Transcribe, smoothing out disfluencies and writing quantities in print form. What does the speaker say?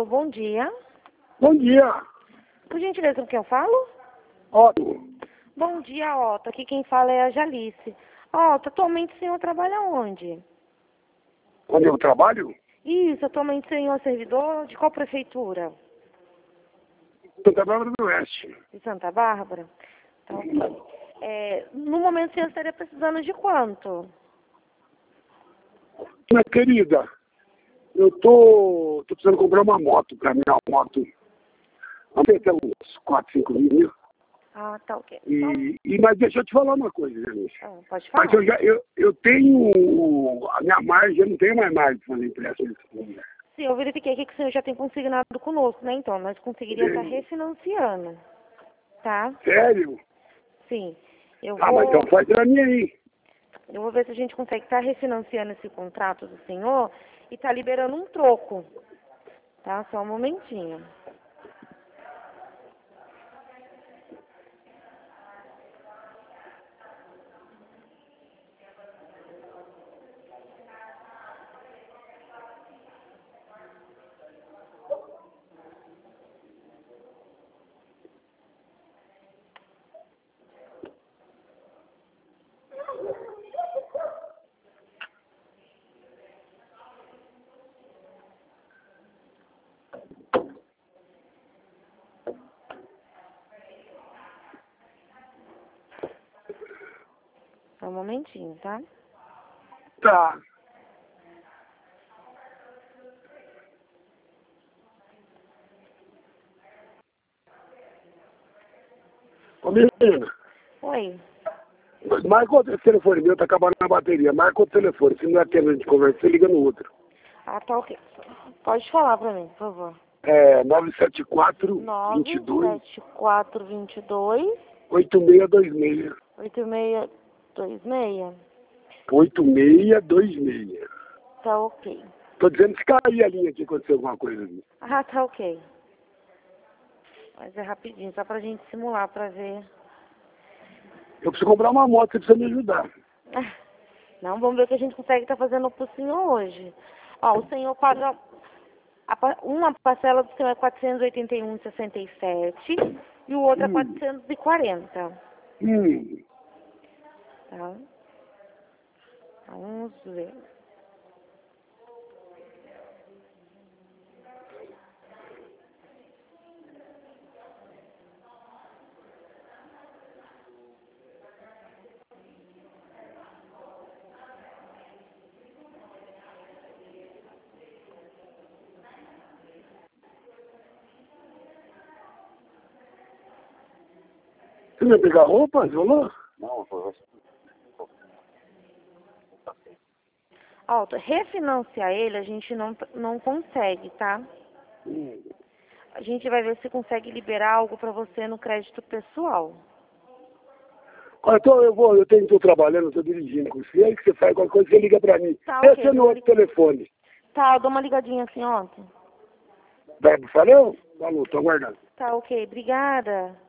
bom dia. Bom dia. Por gentileza, com quem eu falo? Otto. Bom dia, Otto. Aqui quem fala é a Jalice. Otto, atualmente o senhor trabalha onde? Onde eu trabalho? Isso, atualmente o senhor é servidor de qual prefeitura? Santa Bárbara do Oeste. De Santa Bárbara? Tá, ok. No momento o senhor estaria precisando de quanto? Minha querida, eu tô precisando comprar uma moto pra mim, uma moto. Vamos ter uns 4, 5 mil. Ah, tá ok. Mas deixa eu te falar uma coisa, Janice. Pode falar. Mas eu tenho a minha margem, eu não tenho mais margem para fazer empréstimo. Sim, eu verifiquei aqui que o senhor já tem consignado conosco, né? Então, nós conseguiríamos estar refinanciando, tá? Sério? Sim. Mas então faz pra mim aí. Eu vou ver se a gente consegue estar refinanciando esse contrato do senhor e tá liberando um troco, tá? Só um momentinho. Só um momentinho, tá? Tá. Ô, menina, Oi. marca outro telefone meu, tá acabando a bateria. Marca outro telefone. Se não é tempo de conversa, você liga no outro. Ah, tá ok. Pode falar pra mim, por favor. 974 22 97422 8626. 8626. 8626. Tá ok. Tô dizendo se cair a linha aqui, aconteceu alguma coisa ali. Ah, tá ok. Mas é rapidinho, só pra gente simular pra ver. Eu preciso comprar uma moto, você precisa me ajudar. Não, vamos ver o que a gente consegue estar fazendo pro senhor hoje. Ó, o senhor paga... Uma parcela do senhor é 481,67 e o outro é 440. Tá? Vamos ver. Você vai pegar roupa, violão? Ó, refinanciar ele a gente não consegue, tá? A gente vai ver se consegue liberar algo pra você no crédito pessoal. Então eu tô trabalhando, tô dirigindo com você, aí que você faz qualquer coisa, você liga pra mim. Tá, Esse ok. é no outro telefone. Tá, eu dou uma ligadinha assim ontem. Valeu? Falou, tô aguardando. Tá, ok. Obrigada.